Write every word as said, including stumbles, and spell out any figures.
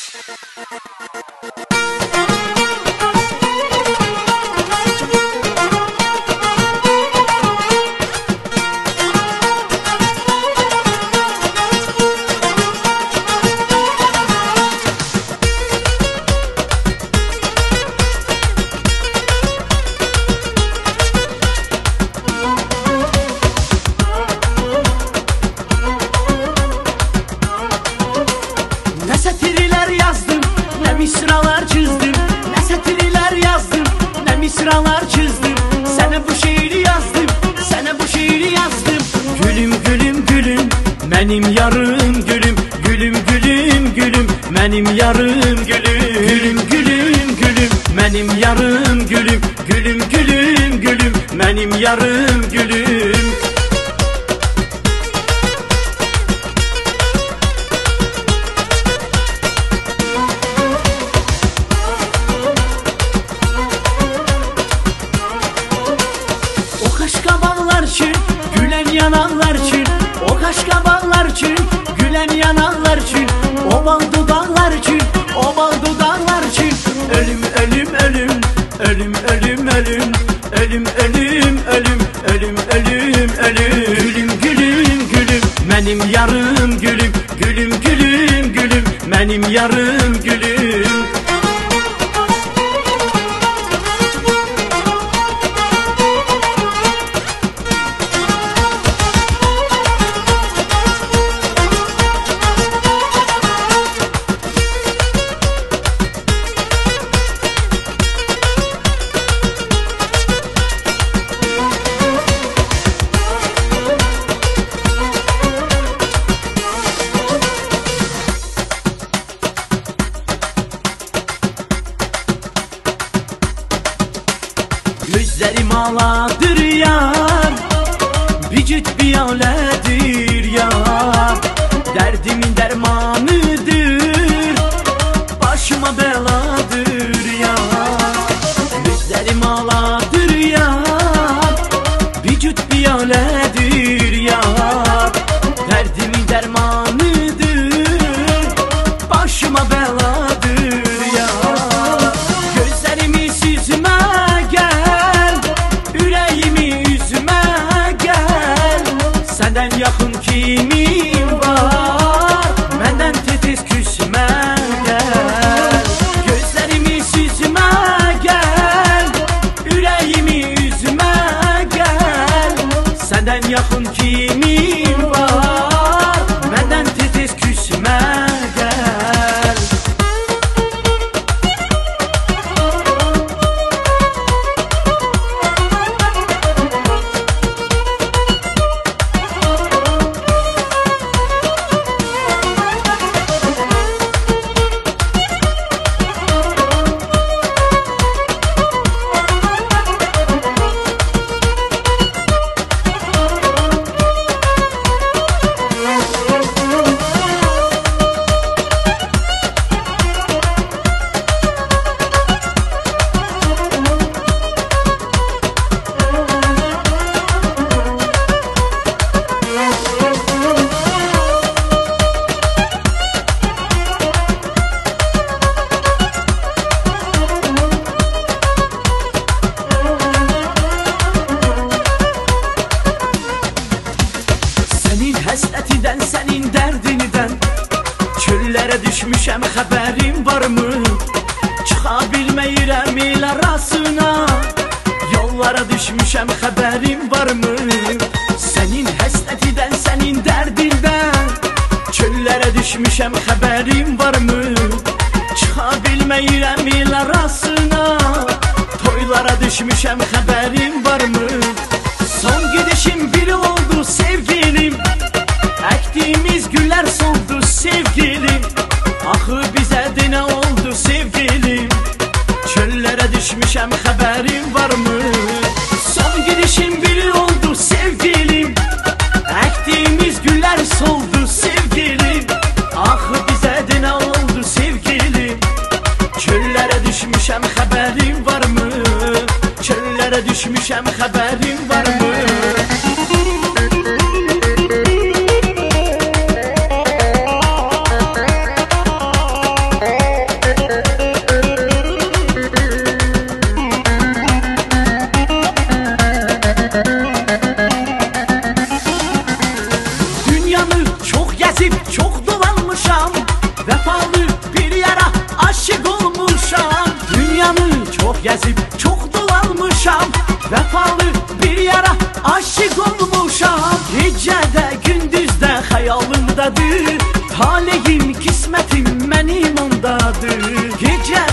Misralar çizdim, ne satiriler yazdım, ne misralar çizdim. Sana bu şiiri yazdım, sana bu şiiri yazdım. Gülüm gülüm gülüm, benim yarım gülüm. Gülüm gülüm gülüm, benim yarım gülüm. Gülüm gülüm gülüm, benim yarım gülüm. Gülüm gülüm gülüm, benim yarım gülüm. Gülen yananlar için, o kaşkaballar için, gülen yananlar için, o bal dudaklar için, o bal dudaklar için. Ölüm ölüm ölüm, ölüm ölüm ölüm, ölüm ölüm ölüm, ölüm ölüm ölüm. Gülüm gülüm gülüm, benim yarım gülüm. Gülüm gülüm gülüm, benim yarım gülüm. Gözlerim ağladır yar, bir cüt bir aledir yar. Derdimin dermanıdır, başıma beladır yar. Gözlerim ağladır yar, bir cüt bir aledir yar. Derdimin dermanıdır, başıma beladır yar. Gözlerimi süzme senden yakın kimim var, benden titiz küsme gel. Gözlerimi süzme gel, yüreğimi üzme gel. Senden yakın kimim var, benden titiz küsme gel. Həsrətidən, sənin dərdinidən çöllərə düşmüşəm, xəbərin varmı? Çıxa bilməyirəm el arasına, yollara düşmüşəm, xəbərin varmı? Sənin həsrətidən, sənin dərdindən çöllərə düşmüşəm, xəbərin varmı? Çıxa bilməyirəm el arasına, toylara düşmüşəm, xəbərin varmı? Son gidişim biri oldu sevgilim, ektiğimiz güller soldu sevgilim. Axı bizə də nə oldu sevgilim? Çöllərə düşmüşəm, xəbərin varmı? Son gidişim biri oldu sevgilim, ektiğimiz güller soldu sevgilim. Axı bizə də nə oldu sevgilim? Çöllərə düşmüşəm, xəbərin varmı? Çöllərə düşmüşəm, xəbərin varmı? Hey Vəfalı bir yara aşık olmuşam. Dünyanı çox gəzib çox dolanmışam. Vəfalı bir yara aşık olmuşam. Gecədə gündüzdə xəyalımdadır. Taleyim, qismətim mənim ondadır. Gecə